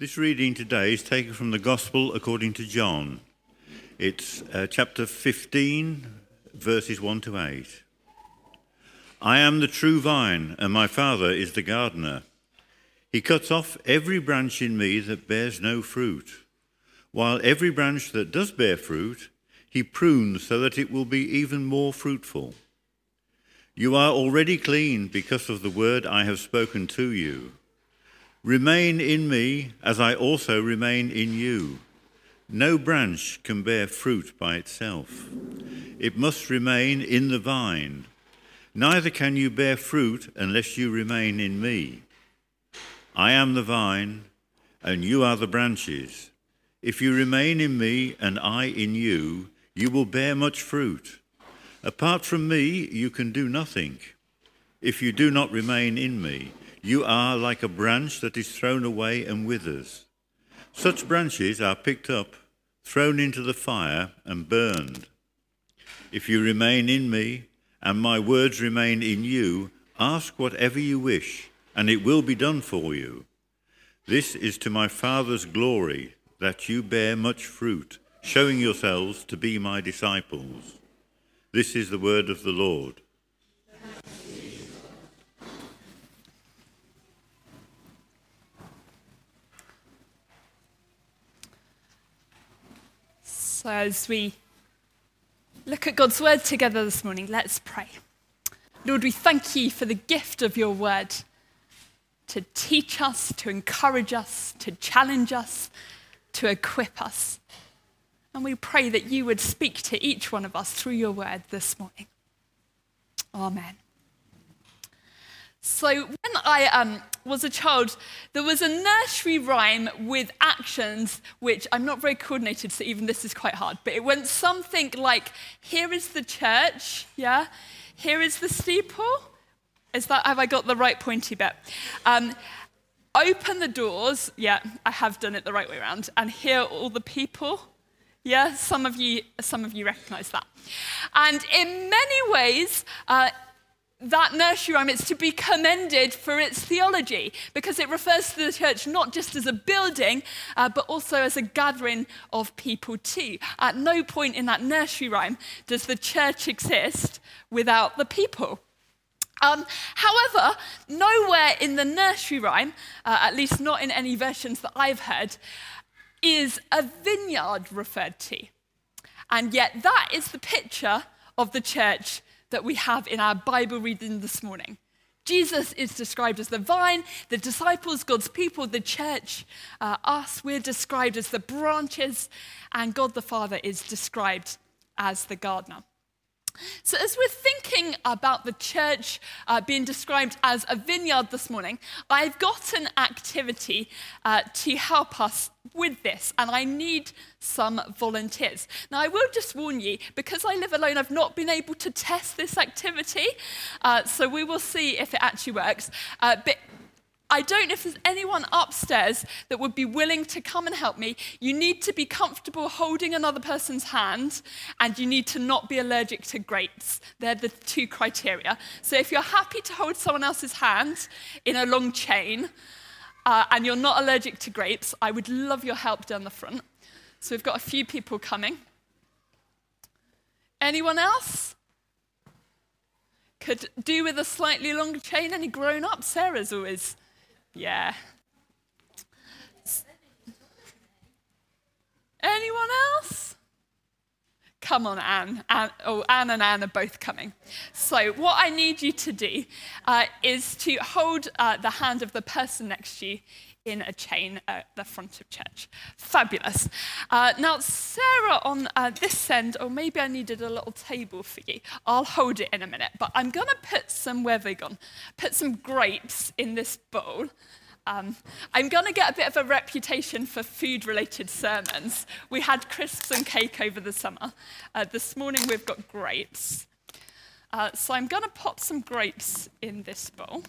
This reading today is taken from the Gospel according to John. It's chapter 15, verses 1 to 8. I am the true vine, and my Father is the gardener. He cuts off every branch in me that bears no fruit, while every branch that does bear fruit, he prunes so that it will be even more fruitful. You are already clean because of the word I have spoken to you. Remain in me as I also remain in you. No branch can bear fruit by itself. It must remain in the vine. Neither can you bear fruit unless you remain in me. I am the vine, and you are the branches. If you remain in me and I in you, you will bear much fruit. Apart from me, you can do nothing. If you do not remain in me, you are like a branch that is thrown away and withers. Such branches are picked up, thrown into the fire, and burned. If you remain in me, and my words remain in you, ask whatever you wish, and it will be done for you. This is to my Father's glory, that you bear much fruit, showing yourselves to be my disciples. This is the word of the Lord. So as we look at God's word together this morning, let's pray. Lord, we thank you for the gift of your word to teach us, to encourage us, to challenge us, to equip us. And we pray that you would speak to each one of us through your word this morning. Amen. So when I was a child, there was a nursery rhyme with actions which I'm not very coordinated, so even this is quite hard. But it went something like, here is the church, yeah? Here is the steeple. Have I got the right pointy bit? Open the doors, yeah, I have done it the right way around. And here are all the people. Yeah, some of you recognise that. And in many ways, that nursery rhyme is to be commended for its theology, because it refers to the church not just as a building, but also as a gathering of people too. At no point in that nursery rhyme does the church exist without the people. However, nowhere in the nursery rhyme, at least not in any versions that I've heard, is a vineyard referred to. And yet that is the picture of the church that we have in our Bible reading this morning. Jesus is described as the vine, the disciples, God's people, the church, us, we're described as the branches, and God the Father is described as the gardener. So as we're thinking about the church being described as a vineyard this morning, I've got an activity to help us with this, and I need some volunteers. Now, I will just warn you, because I live alone, I've not been able to test this activity, so we will see if it actually works. But I don't know if there's anyone upstairs that would be willing to come and help me. You need to be comfortable holding another person's hand, and you need to not be allergic to grapes. They're the two criteria. So if you're happy to hold someone else's hand in a long chain, and you're not allergic to grapes, I would love your help down the front. So we've got a few people coming. Anyone else? Could do with a slightly longer chain. Any grown-up? Sarah's always... Yeah. Anyone else? Come on, Anne. Anne and Anne are both coming. So what I need you to do is to hold the hand of the person next to you in a chain at the front of church. Fabulous. Now, Sarah on this end, or maybe I needed a little table for you. I'll hold it in a minute, but I'm going to put some, where have they gone? Put some grapes in this bowl. I'm going to get a bit of a reputation for food-related sermons. We had crisps and cake over the summer. This morning we've got grapes. So I'm going to pop some grapes in this bowl.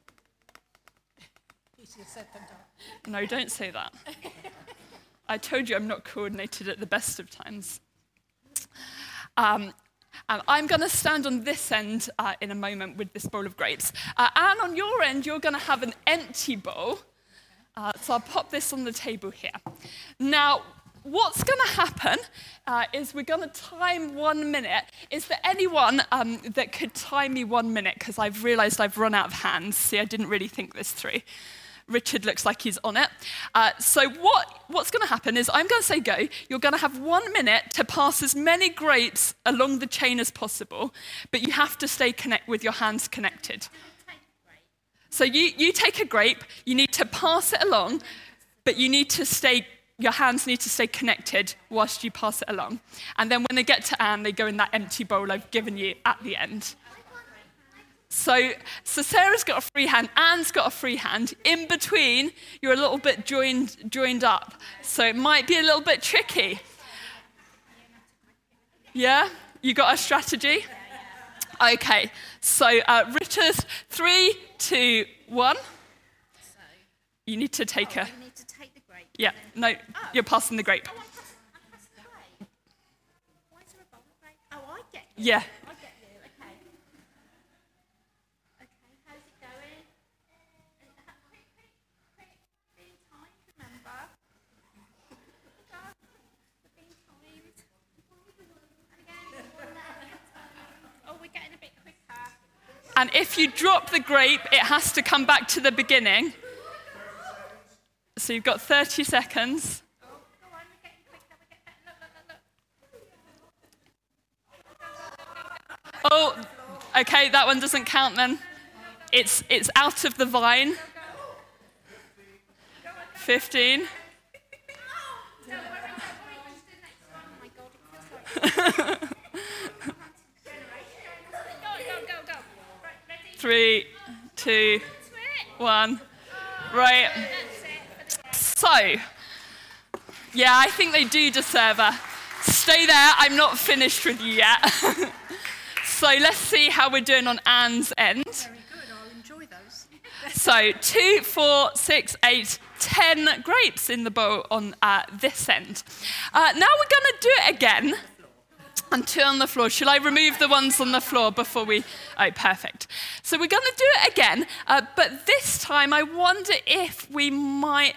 You should have said them down. No, don't say that. I told you I'm not coordinated at the best of times. And I'm going to stand on this end in a moment with this bowl of grapes. Anne, on your end, you're going to have an empty bowl. So I'll pop this on the table here. Now, what's going to happen is we're going to time 1 minute. Is there anyone that could time me 1 minute? Because I've realized I've run out of hands. See, I didn't really think this through. Richard looks like he's on it. So what's going to happen is I'm going to say go. You're going to have 1 minute to pass as many grapes along the chain as possible, but you have to stay with your hands connected. So you take a grape, you need to pass it along, but your hands need to stay connected whilst you pass it along. And then when they get to Anne, they go in that empty bowl I've given you at the end. So Sarah's got a free hand, Anne's got a free hand. In between, you're a little bit joined up. So it might be a little bit tricky. Yeah? You got a strategy? Okay. So Richard, 3, 2, 1. You need to take a... You need to take the grape. Yeah, no, you're passing the grape. I'm passing the grape. Why is there a bowl of grape? Oh, I get you. Yeah. I get you, okay. Okay, how's it going? Quick, being timed, remember? We're being timed. And again. Oh, we're getting a bit quicker. And if you drop the grape, it has to come back to the beginning. So you've got 30 seconds. Oh, go on, we're getting quicker. We're getting better. Look. Oh, okay, that one doesn't count then. It's out of the vine. 15. Don't worry, just do the next one. Oh my God, it feels like... Go. Right, ready? 3, 2, To it. 1. Right. That's it. So, yeah, I think they do deserve a stay there. I'm not finished with you yet. So let's see how we're doing on Anne's end. Very good, I'll enjoy those. So 2, 4, 6, 8, 10 grapes in the bowl on this end. Now we're going to do it again. And 2 on the floor. Shall I remove the ones on the floor before we... Oh, perfect. So we're going to do it again, but this time I wonder if we might...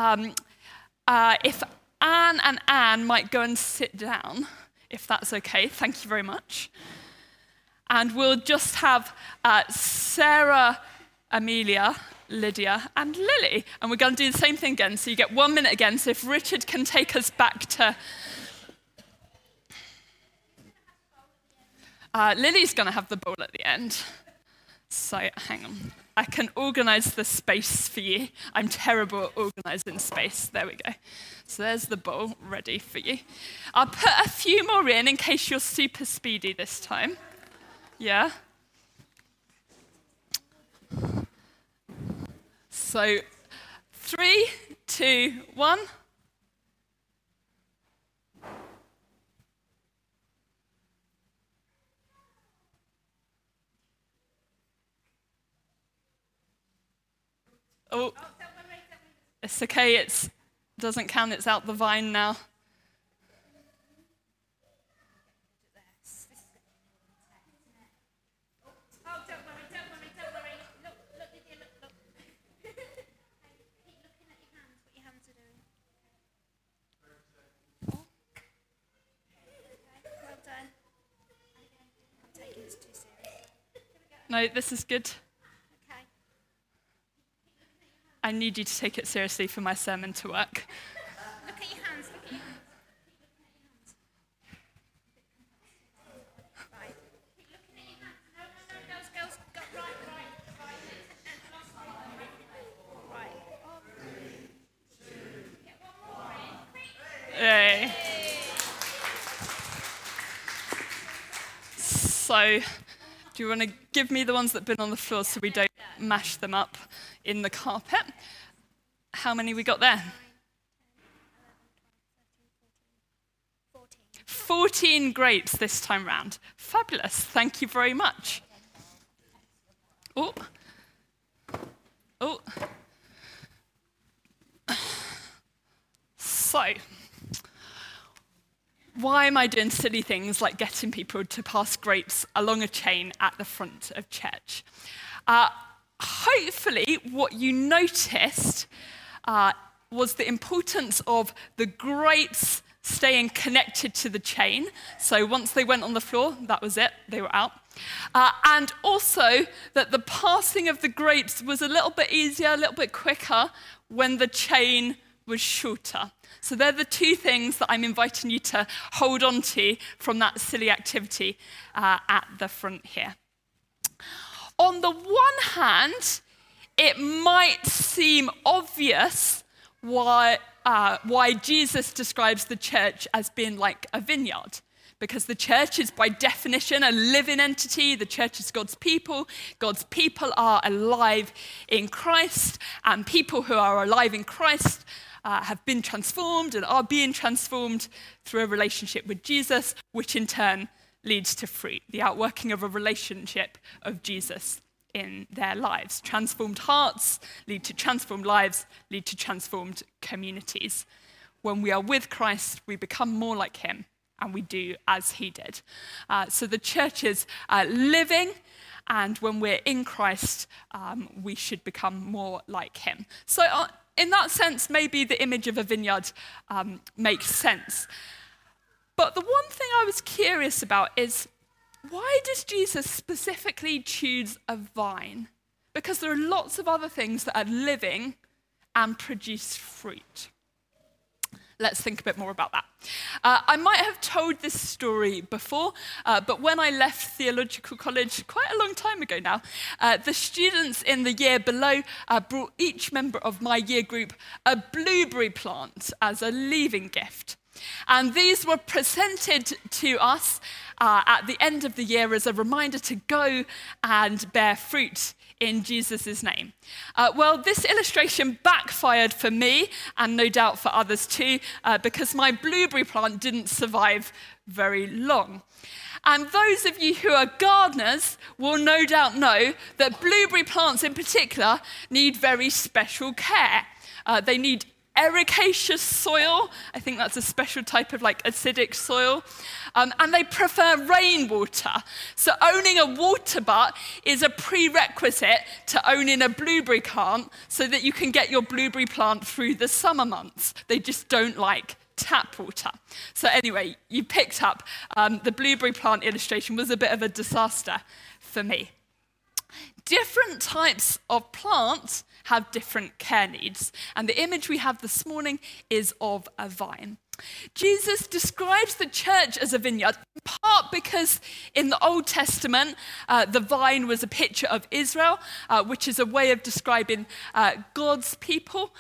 if Anne and Anne might go and sit down, if that's okay. Thank you very much. And we'll just have Sarah, Amelia, Lydia, and Lily. And we're going to do the same thing again. So you get 1 minute again. So if Richard can take us back to... Lily's going to have the bowl at the end. So hang on. I can organise the space for you. I'm terrible at organising space. There we go. So there's the bowl ready for you. I'll put a few more in case you're super speedy this time. Yeah? So 3, 2, 1. Oh, it's okay, it doesn't count, it's out the vine now. Oh, don't worry. Look, Lydia, look. Keep looking at your hands, what your hands are doing. Okay, well done. I'm taking this too serious. No, this is good. Okay. I need you to take it seriously for my sermon to work. Look at your hands, Right. Keep looking at your hands. No, girls, go right. Right. Get one more in, quick. Yay. So, do you want to give me the ones that have been on the floor so we don't mash them up in the carpet? How many we got there? 14 grapes this time round. Fabulous. Thank you very much. Oh. So, why am I doing silly things like getting people to pass grapes along a chain at the front of church? Hopefully, what you noticed was the importance of the grapes staying connected to the chain. So once they went on the floor, that was it, they were out. And also that the passing of the grapes was a little bit easier, a little bit quicker when the chain was shorter. So they're the two things that I'm inviting you to hold on to from that silly activity at the front here. On the one hand, it might seem obvious why Jesus describes the church as being like a vineyard. Because the church is by definition a living entity. The church is God's people. God's people are alive in Christ. And people who are alive in Christ have been transformed and are being transformed through a relationship with Jesus, which in turn leads to fruit, the outworking of a relationship of Jesus in their lives. Transformed hearts lead to transformed lives, lead to transformed communities. When we are with Christ, we become more like him, and we do as he did. So the church is living, and when we're in Christ, we should become more like him. So in that sense, maybe the image of a vineyard makes sense. But the one thing I was curious about is, why does Jesus specifically choose a vine? Because there are lots of other things that are living and produce fruit. Let's think a bit more about that. I might have told this story before, but when I left theological college quite a long time ago now, the students in the year below brought each member of my year group a blueberry plant as a leaving gift. And these were presented to us at the end of the year as a reminder to go and bear fruit in Jesus' name. Well, this illustration backfired for me, and no doubt for others too, because my blueberry plant didn't survive very long. And those of you who are gardeners will no doubt know that blueberry plants in particular need very special care. They need ericaceous soil. I think that's a special type of acidic soil. And they prefer rainwater. So owning a water butt is a prerequisite to owning a blueberry plant so that you can get your blueberry plant through the summer months. They just don't like tap water. So anyway, you picked up the blueberry plant illustration was a bit of a disaster for me. Different types of plants have different care needs. And the image we have this morning is of a vine. Jesus describes the church as a vineyard, in part because in the Old Testament, the vine was a picture of Israel, which is a way of describing God's people,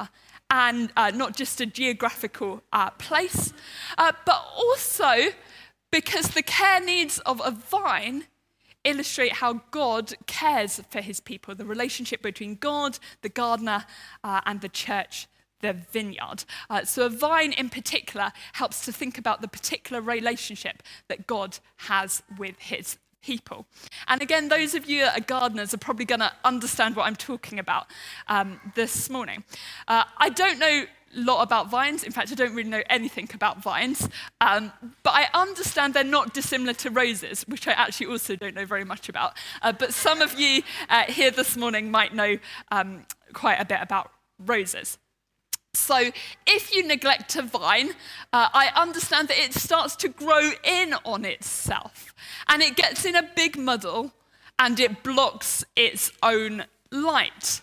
and not just a geographical place, but also because the care needs of a vine illustrate how God cares for his people, the relationship between God, the gardener, and the church, the vineyard. So a vine in particular helps to think about the particular relationship that God has with his people. And again, those of you that are gardeners are probably going to understand what I'm talking about this morning. I don't know a lot about vines. In fact, I don't really know anything about vines. But I understand they're not dissimilar to roses, which I actually also don't know very much about. But some of you here this morning might know quite a bit about roses. So if you neglect a vine, I understand that it starts to grow in on itself. And it gets in a big muddle, and it blocks its own light.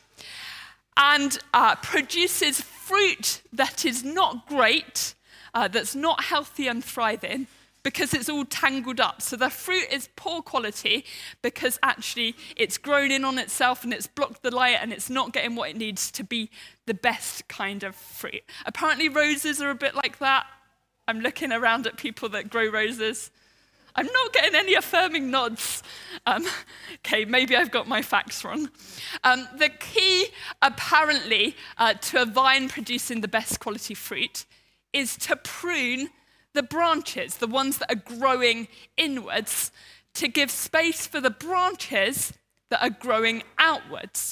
And produces fruit that is not great, that's not healthy and thriving, because it's all tangled up. So the fruit is poor quality because actually it's grown in on itself and it's blocked the light and it's not getting what it needs to be the best kind of fruit. Apparently roses are a bit like that. I'm looking around at people that grow roses. I'm not getting any affirming nods. Okay, maybe I've got my facts wrong. The key, apparently, to a vine producing the best quality fruit is to prune the branches, the ones that are growing inwards, to give space for the branches that are growing outwards.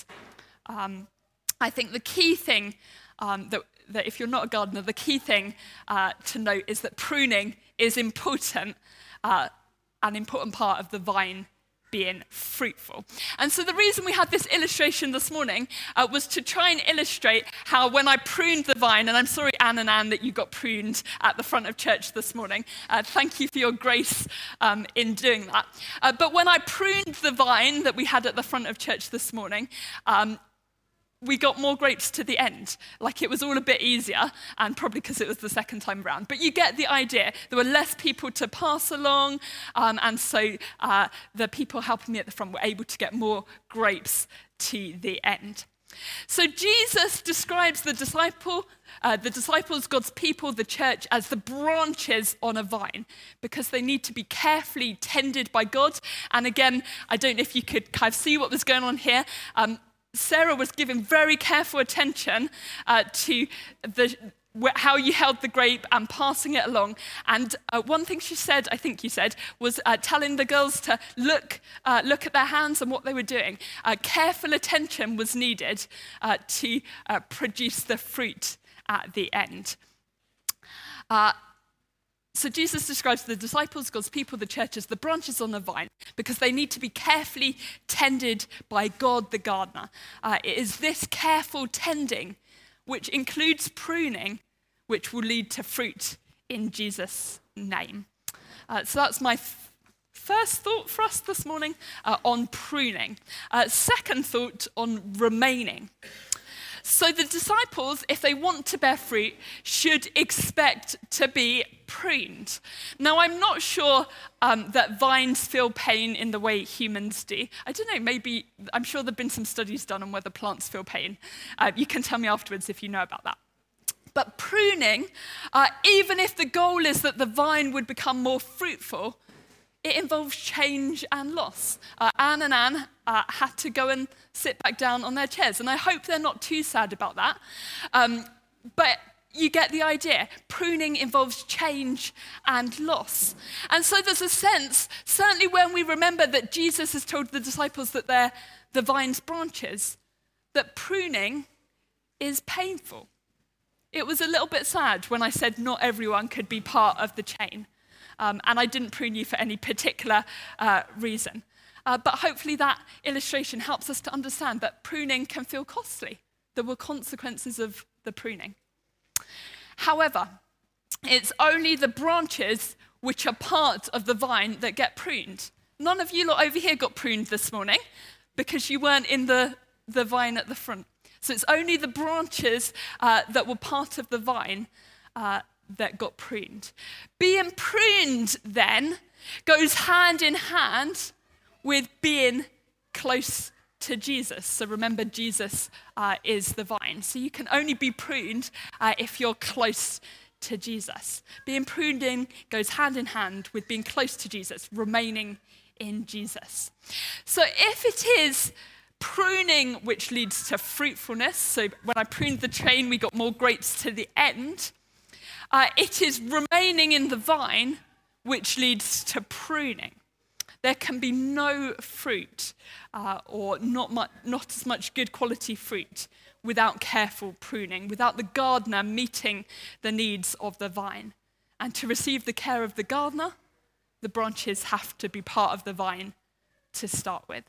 I think the key thing, that if you're not a gardener, the key thing to note is that pruning is important, an important part of the vine being fruitful. And so the reason we had this illustration this morning was to try and illustrate how when I pruned the vine, and I'm sorry, Anne and Anne, that you got pruned at the front of church this morning. Thank you for your grace in doing that. But when I pruned the vine that we had at the front of church this morning, we got more grapes to the end. Like it was all a bit easier, and probably because it was the second time round. But you get the idea. There were less people to pass along, and so the people helping me at the front were able to get more grapes to the end. So Jesus describes the disciples, God's people, the church, as the branches on a vine, because they need to be carefully tended by God. And again, I don't know if you could kind of see what was going on here. Sarah was giving very careful attention to how you held the grape and passing it along. And one thing she said, I think you said, was telling the girls to look at their hands and what they were doing. Careful attention was needed to produce the fruit at the end. So Jesus describes the disciples, God's people, the church, as the branches on the vine, because they need to be carefully tended by God the gardener. It is this careful tending, which includes pruning, which will lead to fruit in Jesus' name. So that's my first thought for us this morning on pruning. Second thought on remaining. So the disciples, if they want to bear fruit, should expect to be pruned. Now, I'm not sure that vines feel pain in the way humans do. I don't know, I'm sure there have been some studies done on whether plants feel pain. You can tell me afterwards if you know about that. But pruning, even if the goal is that the vine would become more fruitful, it involves change and loss. Anne and Anne had to go and sit back down on their chairs, and I hope they're not too sad about that. But you get the idea. Pruning involves change and loss. And so there's a sense, certainly when we remember that Jesus has told the disciples that they're the vine's branches, that pruning is painful. It was a little bit sad when I said not everyone could be part of the chain. And I didn't prune you for any particular reason. But hopefully that illustration helps us to understand that pruning can feel costly. There were consequences of the pruning. However, it's only the branches which are part of the vine that get pruned. None of you lot over here got pruned this morning because you weren't in the vine at the front. So it's only the branches that were part of the vine that got pruned. Being pruned, then, goes hand in hand with being close to Jesus. So remember, Jesus is the vine. So you can only be pruned if you're close to Jesus. Being pruned in goes hand in hand with being close to Jesus, remaining in Jesus. So if it is pruning which leads to fruitfulness, so when I pruned the train, we got more grapes to the end, it is remaining in the vine which leads to pruning. There can be no fruit or not as much good quality fruit without careful pruning, without the gardener meeting the needs of the vine. And to receive the care of the gardener, the branches have to be part of the vine to start with.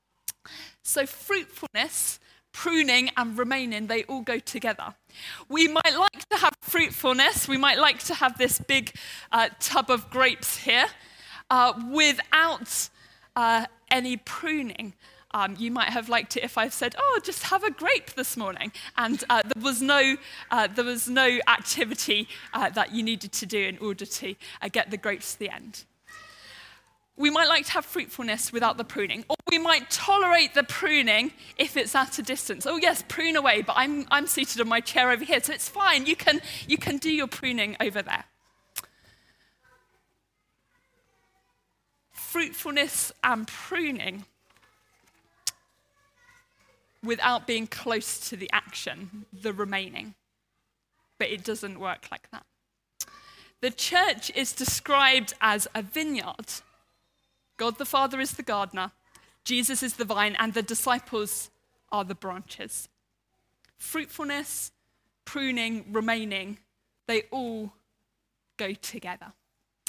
So fruitfulness, pruning and remaining, they all go together. We might like to have fruitfulness, we might like to have this big tub of grapes here without any pruning. You might have liked it if I said, "Oh, just have a grape this morning," and there was no activity that you needed to do in order to get the grapes to the end. We might like to have fruitfulness without the pruning, or we might tolerate the pruning if it's at a distance. Oh yes, prune away, but I'm seated on my chair over here, so it's fine. You can do your pruning over there. Fruitfulness and pruning without being close to the action, the remaining. But it doesn't work like that. The church is described as a vineyard. God the Father is the gardener, Jesus is the vine, and the disciples are the branches. Fruitfulness, pruning, remaining, they all go together.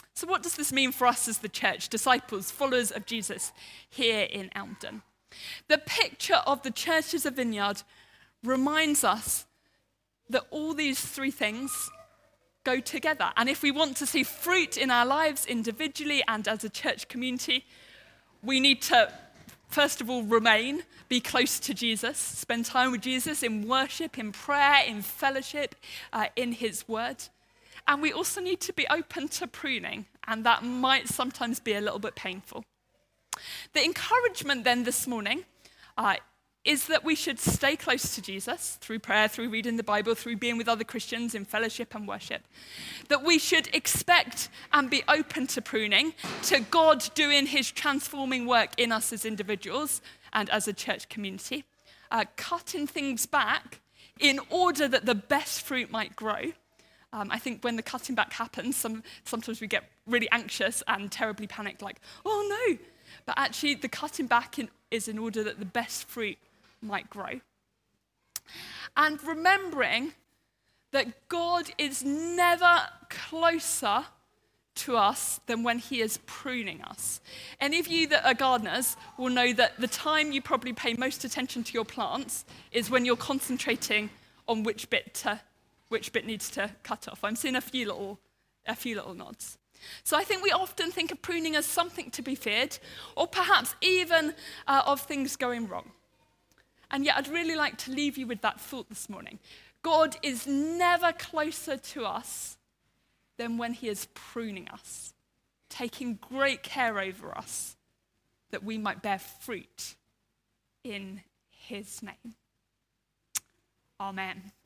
So what does this mean for us as the church, disciples, followers of Jesus here in Elmdon? The picture of the church as a vineyard reminds us that all these three things go together. And if we want to see fruit in our lives individually and as a church community, we need to, first of all, be close to Jesus, spend time with Jesus in worship, in prayer, in fellowship, in his word. And we also need to be open to pruning, and that might sometimes be a little bit painful. The encouragement then this morning is that we should stay close to Jesus through prayer, through reading the Bible, through being with other Christians in fellowship and worship. That we should expect and be open to pruning, to God doing his transforming work in us as individuals and as a church community, cutting things back in order that the best fruit might grow. I think when the cutting back happens, sometimes we get really anxious and terribly panicked, like, oh no. But actually, the cutting back is in order that the best fruit might grow. And remembering that God is never closer to us than when he is pruning us. Any of you that are gardeners will know that the time you probably pay most attention to your plants is when you're concentrating on which bit needs to cut off. I'm seeing a few little nods. So I think we often think of pruning as something to be feared, or perhaps even of things going wrong. And yet I'd really like to leave you with that thought this morning. God is never closer to us than when he is pruning us, taking great care over us, that we might bear fruit in his name. Amen.